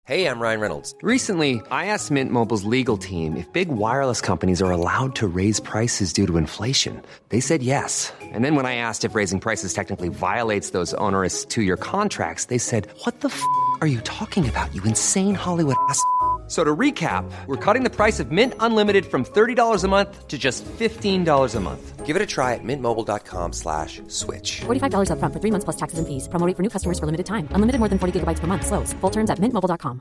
Hey, I'm Ryan Reynolds. Recently, I asked Mint Mobile's legal team if big wireless companies are allowed to raise prices due to inflation. They said yes. And then when I asked if raising prices technically violates those onerous two-year contracts, they said, "What the are you talking about, you insane Hollywood ass?" So to recap, we're cutting the price of Mint Unlimited from $30 a month to just $15 a month. Give it a try at mintmobile.com/switch. $45 up front for 3 months plus taxes and fees. Promo rate for new customers for limited time. Unlimited more than 40 gigabytes per month. Slows full terms at mintmobile.com.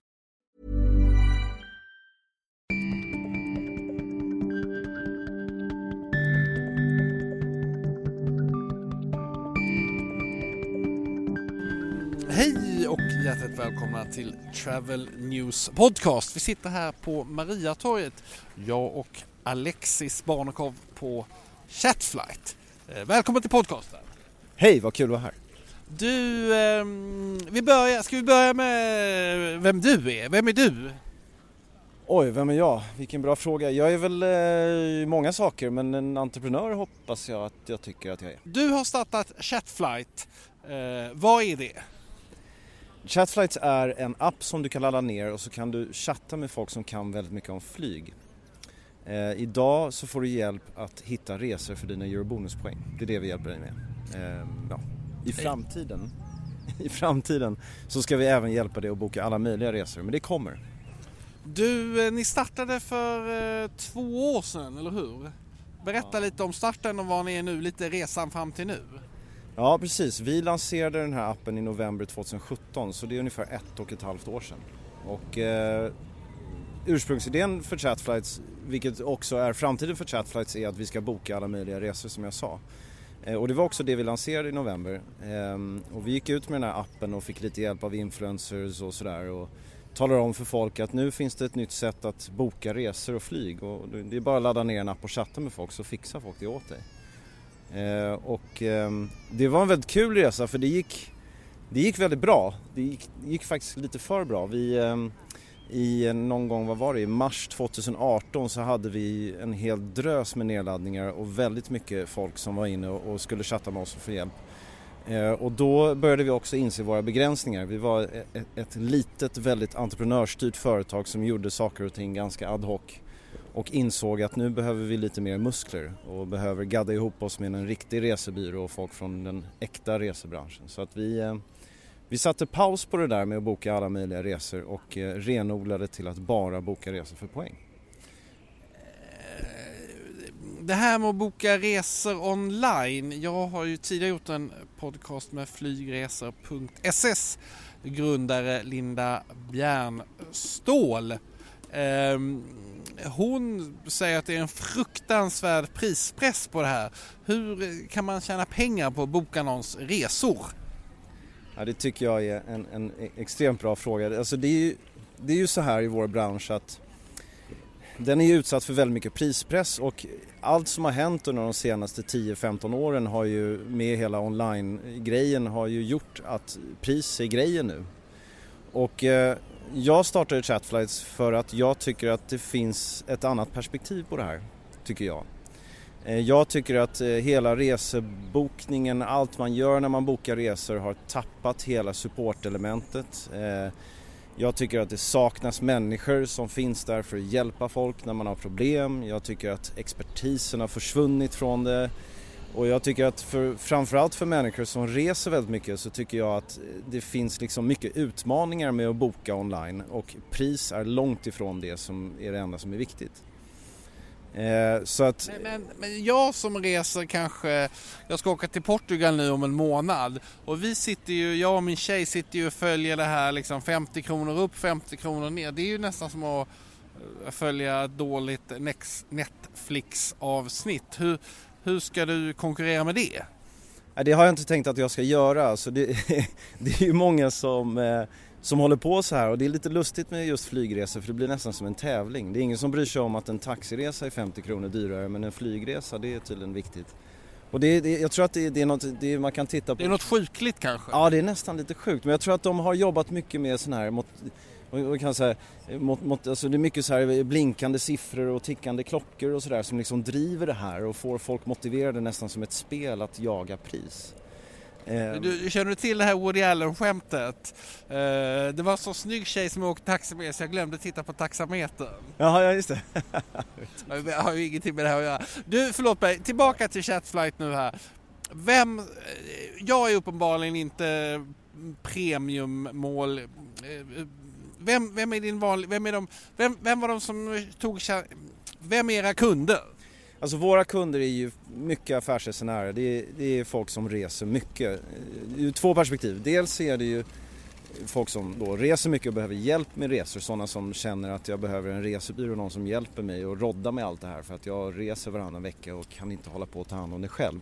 Hej och hjärtligt välkomna till Travel News Podcast. Vi sitter här på Mariatorget, jag och Alexis Barnekow på Chatflight. Välkommen till podcasten. Hej, vad kul att vara här. Du, ska vi börja med vem du är? Vem är du? Oj, vem är jag? Vilken bra fråga. Jag är väl många saker, men en entreprenör hoppas jag att jag tycker att jag är. Du har startat Chatflight. Vad är det? Chatflight är en app som du kan ladda ner och så kan du chatta med folk som kan väldigt mycket om flyg. Idag så får du hjälp att hitta resor för dina eurobonuspoäng. Det är det vi hjälper dig med. I framtiden så ska vi även hjälpa dig att boka alla möjliga resor, men det kommer. Du, ni startade för 2 år sedan, eller hur? Berätta lite om starten och vad ni är nu, lite resan fram till nu. Ja, precis. Vi lanserade den här appen i november 2017, så det är ungefär 1,5 år sedan. Och ursprungsidén för Chatflights, vilket också är framtiden för Chatflights, är att vi ska boka alla möjliga resor som jag sa. Och det var också det vi lanserade i november. Och vi gick ut med den här appen och fick lite hjälp av influencers och sådär. Och talar om för folk att nu finns det ett nytt sätt att boka resor och flyg. Och det är bara att ladda ner en app och chatta med folk så fixar folk det åt dig. Det var en väldigt kul resa för det gick väldigt bra. Det gick faktiskt lite för bra. Någon gång, i mars 2018 så hade vi en hel drös med nedladdningar och väldigt mycket folk som var inne och skulle chatta med oss och få hjälp. Och då började vi också inse våra begränsningar. Vi var ett litet, väldigt entreprenörsstyrt företag som gjorde saker och ting ganska ad hoc. Och insåg att nu behöver vi lite mer muskler och behöver gadda ihop oss med en riktig resebyrå och folk från den äkta resebranschen. Så att vi satte paus på det där med att boka alla möjliga resor och renodlade till att bara boka resor för poäng. Det här med att boka resor online. Jag har ju tidigare gjort en podcast med flygresor.ss grundare Linda Bjärnstål. Hon säger att det är en fruktansvärd prispress på det här. Hur kan man tjäna pengar på att boka någons resor? Ja, det tycker jag är en extremt bra fråga. Alltså det är ju så här i vår bransch att den är utsatt för väldigt mycket prispress och allt som har hänt under de senaste 10-15 åren har ju med hela online-grejen har ju gjort att pris är grejen nu. Och jag startade Chatflights för att jag tycker att det finns ett annat perspektiv på det här, tycker jag. Jag tycker att hela resebokningen, allt man gör när man bokar resor har tappat hela supportelementet. Jag tycker att det saknas människor som finns där för att hjälpa folk när man har problem. Jag tycker att expertisen har försvunnit från det. Och jag tycker att framförallt för människor som reser väldigt mycket så tycker jag att det finns liksom mycket utmaningar med att boka online. Och pris är långt ifrån det som är det enda som är viktigt. Så att... Men jag som reser kanske, jag ska åka till Portugal nu om en månad och jag och min tjej sitter ju och följer det här liksom 50 kronor upp, 50 kronor ner. Det är ju nästan som att följa ett dåligt Netflix-avsnitt. Hur ska du konkurrera med det? Det har jag inte tänkt att jag ska göra. Alltså det är ju många som håller på så här och det är lite lustigt med just flygresor för det blir nästan som en tävling. Det är ingen som bryr sig om att en taxiresa är 50 kronor dyrare men en flygresa det är tydligen viktigt. Och jag tror att det är något man kan titta på. Det är något sjukligt kanske? Ja, det är nästan lite sjukt men jag tror att de har jobbat mycket med sån här alltså det är mycket så här blinkande siffror och tickande klockor och sådär som liksom driver det här och får folk motiverade nästan som ett spel att jaga pris. Du känner till det här Woody Allen-skämtet? Det var så snygg tjej som åkte taxi med så jag glömde titta på taxametern. Jaha, ja just det. Jag har ju ingenting med det här att göra. Du, förlåt mig, tillbaka till Chatflight nu här. Jag är uppenbarligen inte premiummål. Vem är din vanlig, vem var de som tog, vem är era kunder? Alltså våra kunder är ju mycket affärsresenärer. Det är folk som reser mycket. Ur två perspektiv. Dels är det ju folk som då reser mycket och behöver hjälp med resor. Sådana som känner att jag behöver en resebyrå, någon som hjälper mig och rodda med allt det här. För att jag reser varannan vecka och kan inte hålla på att ta hand om det själv.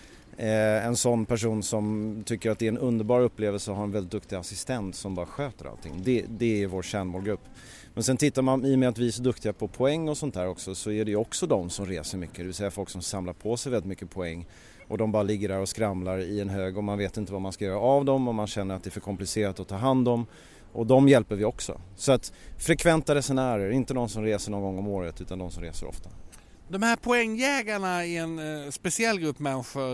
En sån person som tycker att det är en underbar upplevelse att ha en väldigt duktig assistent som bara sköter allting. Det är vår kärnmålgrupp. Men sen tittar man, i och med att vi är så duktiga på poäng och sånt där också, så är det ju också de som reser mycket. Det vill säga folk som samlar på sig väldigt mycket poäng och de bara ligger där och skramlar i en hög och man vet inte vad man ska göra av dem och man känner att det är för komplicerat att ta hand om. Och de hjälper vi också. Så att frekventa resenärer, inte de som reser någon gång om året utan de som reser ofta. De här poängjägarna är en speciell grupp människor.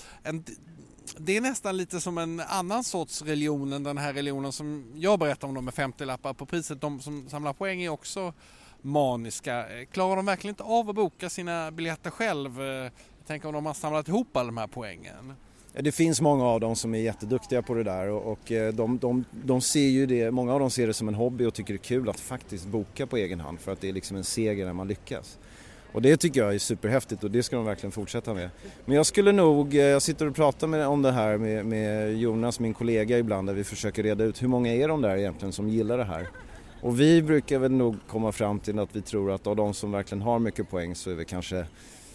Det är nästan lite som en annan sorts religion än den här religionen som jag berättar om, de med 50-lappar på priset. De som samlar poäng är också maniska. Klarar de verkligen inte av att boka sina biljetter själv? Jag tänker om de har samlat ihop alla de här poängen. Det finns många av dem som är jätteduktiga på det där och de ser ju det, många av dem ser det som en hobby och tycker det är kul att faktiskt boka på egen hand för att det är liksom en seger när man lyckas. Och det tycker jag är superhäftigt och det ska de verkligen fortsätta med. Men jag skulle nog, jag sitter och pratar om det här med Jonas, min kollega ibland, där vi försöker reda ut hur många är de där egentligen som gillar det här. Och vi brukar väl nog komma fram till att vi tror att av de som verkligen har mycket poäng så är vi kanske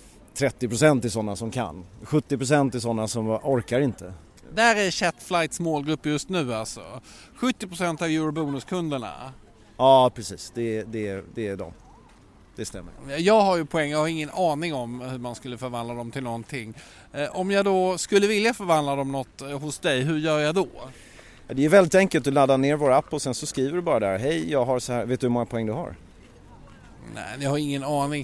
30% i sådana som kan. 70% i sådana som orkar inte. Där är Chatflights målgrupp just nu alltså. 70% av Eurobonus-kunderna. Ja, precis. Det är de. Det stämmer. Jag har ju poäng, jag har ingen aning om hur man skulle förvandla dem till någonting. Om jag då skulle vilja förvandla dem något hos dig, hur gör jag då? Det är väldigt enkelt, du laddar ner vår app och sen så skriver du bara där: hej, jag har så här, vet du hur många poäng du har? Nej, jag har ingen aning.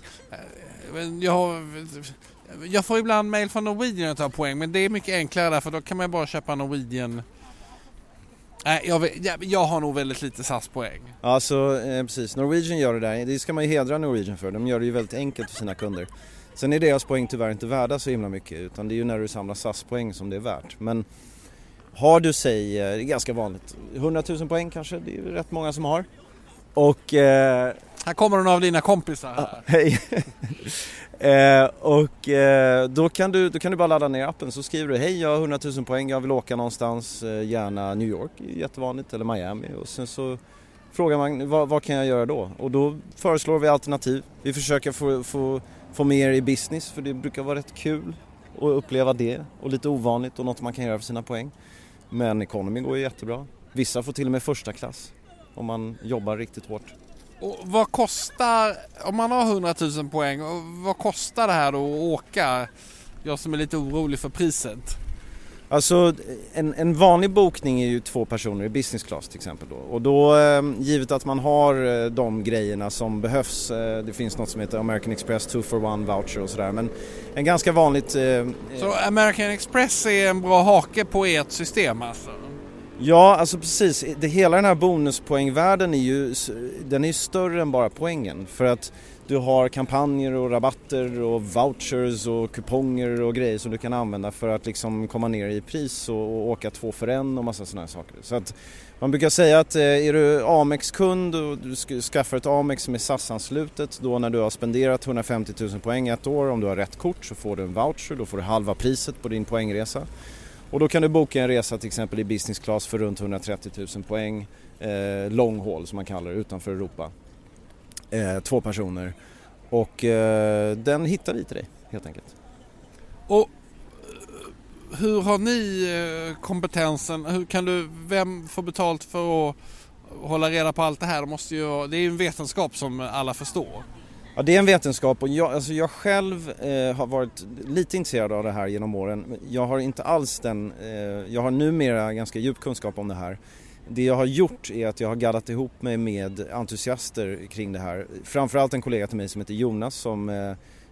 Jag får ibland mejl från Norwegian att ta poäng, men det är mycket enklare där, för då kan man bara köpa Norwegian. Nej, jag har nog väldigt lite SAS-poäng. Alltså, precis. Norwegian gör det där. Det ska man ju hedra Norwegian för. De gör det ju väldigt enkelt för sina kunder. Sen är deras poäng tyvärr inte värda så himla mycket, utan det är ju när du samlar SAS-poäng som det är värt. Men har du, det är ganska vanligt, 100 000 poäng kanske, det är ju rätt många som har. Och här kommer någon av dina kompisar här. Hej. Då kan du bara ladda ner appen, så skriver du: hej, jag har 100 000 poäng, jag vill åka någonstans, gärna New York, jättevanligt, eller Miami, och sen så frågar man vad kan jag göra då, och då föreslår vi alternativ. Vi försöker få mer i business, för det brukar vara rätt kul att uppleva det, och lite ovanligt och något man kan göra för sina poäng. Men economy går ju jättebra. Vissa får till och med första klass om man jobbar riktigt hårt. Och vad kostar, om man har 100 000 poäng, och vad kostar det här då att åka? Jag som är lite orolig för priset. Alltså en vanlig bokning är ju 2 personer i business class till exempel då. Och då, givet att man har de grejerna som behövs, det finns något som heter American Express 2 for 1 voucher och sådär, men en ganska vanligt... Så American Express är en bra hake på ert system alltså? Ja, alltså precis. Hela den här bonuspoängvärlden är ju större än bara poängen. För att du har kampanjer och rabatter och vouchers och kuponger och grejer som du kan använda för att liksom komma ner i pris och åka 2 för 1 och massa sådana här saker. Så att man brukar säga att är du Amex-kund och du skaffar ett Amex som är SAS-anslutet, då när du har spenderat 150 000 poäng ett år, om du har rätt kort så får du en voucher, då får du halva priset på din poängresa. Och då kan du boka en resa till exempel i business class för runt 130 000 poäng, long haul som man kallar det, utanför Europa. 2 personer. Och den hittar vi till dig helt enkelt. Och hur har ni kompetensen? Vem får betalt för att hålla reda på allt det här? Det är ju en vetenskap som alla förstår. Ja, det är en vetenskap, och jag själv har varit lite intresserad av det här genom åren. Jag har inte alls jag har numera ganska djup kunskap om det här. Det jag har gjort är att jag har gaddat ihop mig med entusiaster kring det här. Framförallt en kollega till mig som heter Jonas som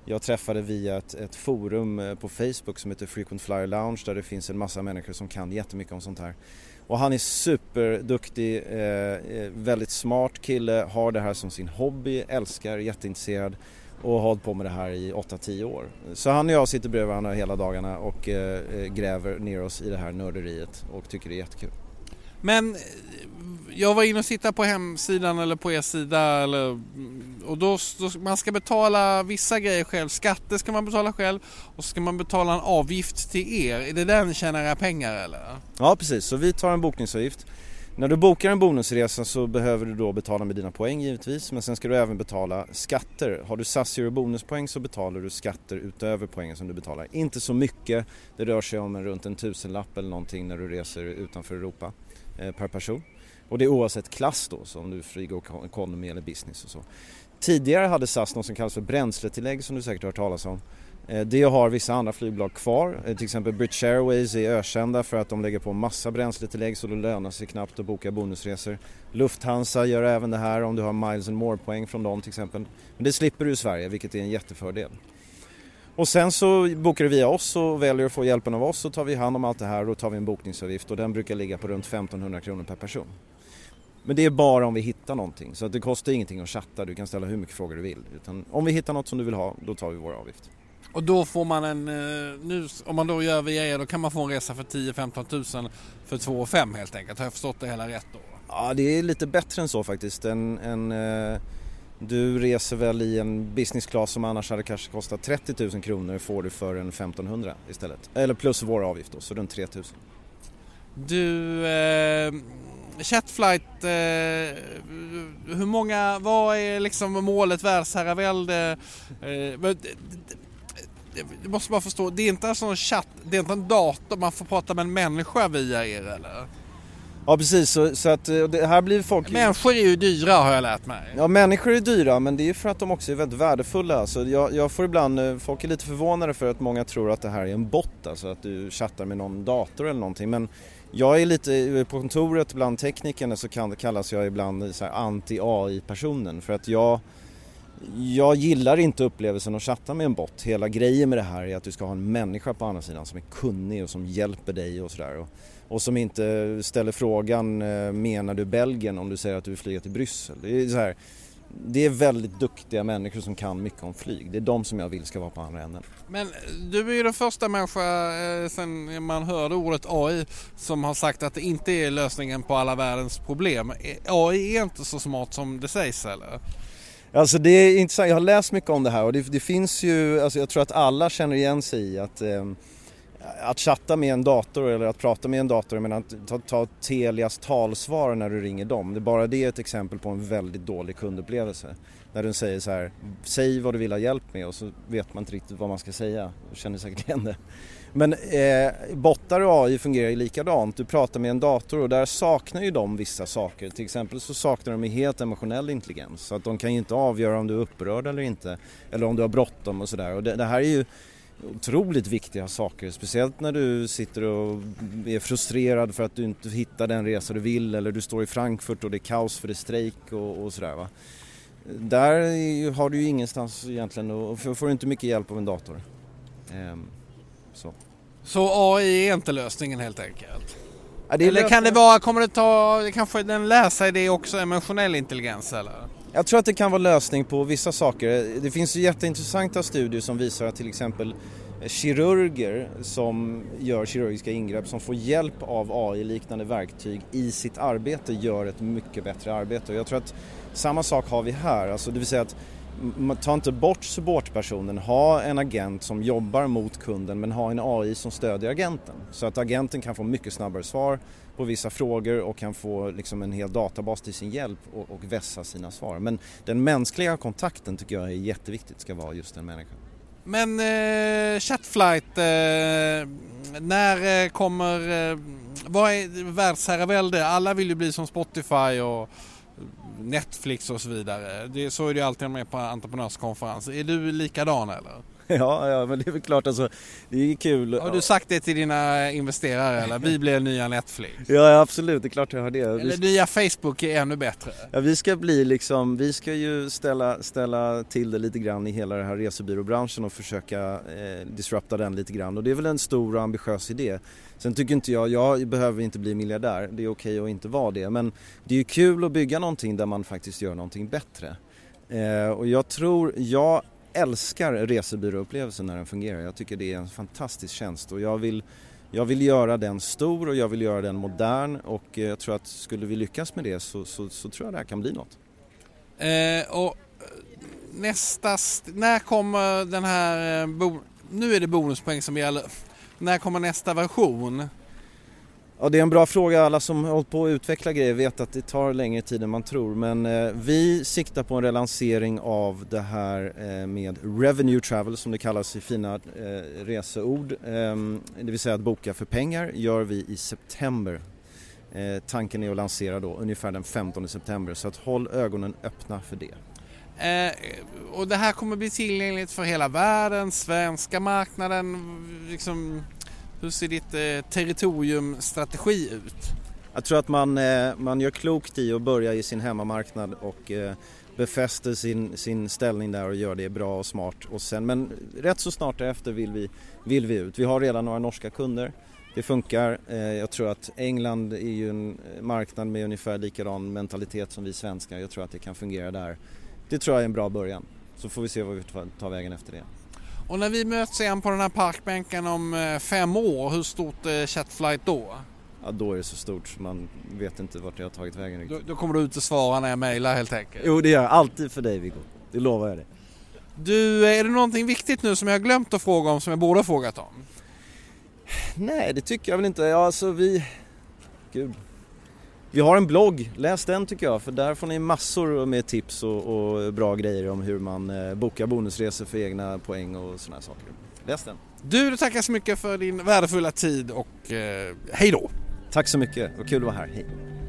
jag träffade via ett forum på Facebook som heter Frequent Flyer Lounge, där det finns en massa människor som kan jättemycket om sånt här. Och han är superduktig, väldigt smart kille, har det här som sin hobby, älskar, jätteintresserad och har hållit på med det här i 8-10 år. Så han och jag sitter bredvid varandra hela dagarna och gräver ner oss i det här nörderiet och tycker det är jättekul. Men jag var inne och tittade på hemsidan eller på er sida och då man ska betala vissa grejer själv. Skatter ska man betala själv och så ska man betala en avgift till er. Är det där ni tjänar era pengar eller? Ja, precis. Så vi tar en bokningsavgift. När du bokar en bonusresa så behöver du då betala med dina poäng givetvis, men sen ska du även betala skatter. Har du SAS Euro bonuspoäng så betalar du skatter utöver poängen som du betalar. Inte så mycket, det rör sig om runt en 1000-lapp eller någonting när du reser utanför Europa per person. Och det är oavsett klass då, så om du flyger economy eller business och så. Tidigare hade SAS något som kallas för bränsletillägg som du säkert har hört talas om. Det har vissa andra flygbolag kvar. Till exempel British Airways är ökända för att de lägger på massa bränsletillägg så det lönar sig knappt att boka bonusresor. Lufthansa gör även det här om du har miles and more poäng från dem till exempel. Men det slipper du i Sverige, vilket är en jättefördel. Och sen så bokar du via oss och väljer att få hjälpen av oss, så tar vi hand om allt det här och då tar vi en bokningsavgift och den brukar ligga på runt 1500 kronor per person. Men det är bara om vi hittar någonting, så att det kostar ingenting att chatta, du kan ställa hur mycket frågor du vill. Utan om vi hittar något som du vill ha, då tar vi vår avgift. Och då får man nu om man då gör via er, då kan man få en resa för 10-15 000 för 2 500 helt enkelt. Har jag förstått det hela rätt då? Ja, det är lite bättre än så faktiskt. Du reser väl i en business class som annars hade kanske kostat 30 000 kronor, får du för en 1500 istället. Eller plus vår avgift då, så runt 3 000. Du, Chatflight, hur många, vad är liksom målet världsherravälde? Du måste bara förstå, det är inte en sån chatt, det är inte en dator, man får prata med en människa via er eller? Ja precis, så att det här blir folk... Människor är ju dyra har jag lärt mig. Ja, människor är dyra, men det är för att de också är väldigt värdefulla. Så jag får ibland, folk är lite förvånade för att många tror att det här är en bot, alltså att du chattar med någon dator eller någonting. Men jag är lite, på kontoret bland teknikerna så kallas jag ibland så här anti-AI-personen, för att jag gillar inte upplevelsen att chatta med en bot. Hela grejen med det här är att du ska ha en människa på andra sidan som är kunnig och som hjälper dig och sådär. Och som inte ställer frågan, menar du Belgien om du säger att du vill flyga till Bryssel. Det är väldigt duktiga människor som kan mycket om flyg. Det är de som jag vill ska vara på andra änden. Men du är ju den första människa sen man hörde ordet AI som har sagt att det inte är lösningen på alla världens problem. AI är inte så smart som det sägs eller? Alltså det är intressant, jag har läst mycket om det här och det finns ju, alltså jag tror att alla känner igen sig i att chatta med en dator eller att prata med en dator, jag menar att ta Telias talsvar när du ringer dem. Det är bara det ett exempel på en väldigt dålig kundupplevelse. När du säger så här, säg vad du vill ha hjälp med och så vet man inte riktigt vad man ska säga. Du känner säkert igen det. Men bottar och AI fungerar ju likadant. Du pratar med en dator och där saknar ju de vissa saker. Till exempel så saknar de helt emotionell intelligens. Så att de kan ju inte avgöra om du är upprörd eller inte. Eller om du har bråttom och sådär. Och det här är ju otroligt viktiga saker. Speciellt när du sitter och är frustrerad för att du inte hittar den resa du vill. Eller du står i Frankfurt och det är kaos för det är strejk och sådär va. Där har du ju ingenstans egentligen och får du inte mycket hjälp av en dator. Så AI är inte lösningen helt enkelt? Ja, det är eller kan det vara, kommer det ta, kanske den läsa i det också emotionell intelligens eller? Jag tror att det kan vara lösning på vissa saker. Det finns ju jätteintressanta studier som visar att till exempel kirurger som gör kirurgiska ingrepp som får hjälp av AI-liknande verktyg i sitt arbete gör ett mycket bättre arbete. Och jag tror att samma sak har vi här, alltså det vill säga att ta inte bort supportpersonen, ha en agent som jobbar mot kunden men ha en AI som stödjer agenten. Så att agenten kan få mycket snabbare svar på vissa frågor och kan få liksom en hel databas till sin hjälp och vässa sina svar. Men den mänskliga kontakten tycker jag är jätteviktigt, ska vara just en människa. Men Chatflight, när kommer, vad är världsherravälde? Alla vill ju bli som Spotify och Netflix och så vidare. Så är det ju alltid med på entreprenörskonferens. Är du likadan eller? Ja, men det är väl klart alltså, det är kul. Har du sagt det till dina investerare eller? Vi blir nya Netflix. Ja, absolut, det är klart jag har det. Eller nya Facebook är ännu bättre. Ja, vi ska ju ställa till det lite grann i hela den här resebyråbranschen och försöka disrupta den lite grann. Och det är väl en stor och ambitiös idé. Sen tycker inte jag behöver inte bli miljardär, det är okej att inte vara det. Men det är ju kul att bygga någonting där man faktiskt gör någonting bättre. Och jag älskar resebyråupplevelsen när den fungerar. Jag tycker det är en fantastisk tjänst och jag vill göra den stor och jag vill göra den modern och jag tror att skulle vi lyckas med det så tror jag det här kan bli något. Och när kommer den här, nu är det bonuspoäng som gäller, när kommer nästa version? Ja, det är en bra fråga. Alla som hållit på att utveckla grejer vet att det tar längre tid än man tror. Men vi siktar på en relansering av det här med revenue travel som det kallas i fina reseord. Det vill säga att boka för pengar gör vi i september. Tanken är att lansera då ungefär den 15 september. Så att håll ögonen öppna för det. Och det här kommer bli tillgängligt för hela världen, svenska marknaden, liksom... Hur ser ditt territoriumstrategi ut? Jag tror att man gör klokt i att börja i sin hemmamarknad och befäster sin ställning där och gör det bra och smart. Och sen, men rätt så snart därefter vill vi ut. Vi har redan några norska kunder. Det funkar. Jag tror att England är ju en marknad med ungefär likadan mentalitet som vi svenskar. Jag tror att det kan fungera där. Det tror jag är en bra början. Så får vi se vad vi tar vägen efter det. Och när vi möts igen på den här parkbänken om 5 år, hur stort är Chatflight då? Ja, då är det så stort så man vet inte vart jag har tagit vägen riktigt. Då kommer du ut och svara när jag mejlar helt enkelt? Jo, det gör jag alltid för dig, Viggo. Det lovar jag dig. Du, är det någonting viktigt nu som jag har glömt att fråga om som jag borde ha frågat om? Nej, det tycker jag väl inte. Ja, alltså vi har en blogg, läs den tycker jag, för där får ni massor med tips och bra grejer om hur man bokar bonusresor för egna poäng och såna här saker. Läs den. Du, tackar så mycket för din värdefulla tid och hej då! Tack så mycket, vad kul att vara här, hej!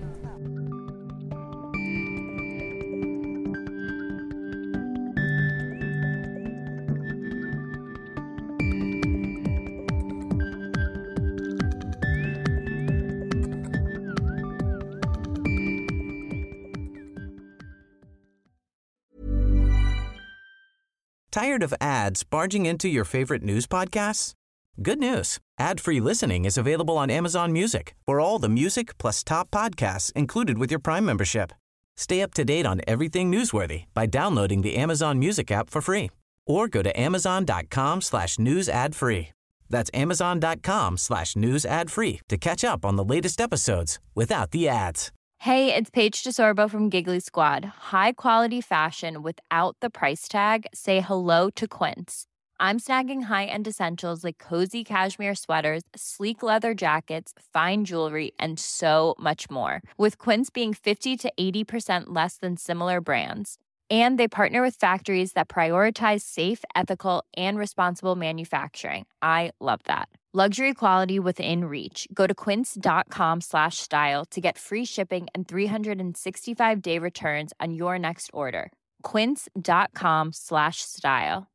Tired of ads barging into your favorite news podcasts? Good news. Ad-free listening is available on Amazon Music for all the music plus top podcasts included with your Prime membership. Stay up to date on everything newsworthy by downloading the Amazon Music app for free or go to amazon.com/news ad free. That's amazon.com/news ad free to catch up on the latest episodes without the ads. Hey, it's Paige DeSorbo from Giggly Squad. High quality fashion without the price tag. Say hello to Quince. I'm snagging high-end essentials like cozy cashmere sweaters, sleek leather jackets, fine jewelry, and so much more. With Quince being 50 to 80% less than similar brands. And they partner with factories that prioritize safe, ethical, and responsible manufacturing. I love that. Luxury quality within reach. Go to quince.com/style to get free shipping and 365-day returns on your next order. Quince.com/style.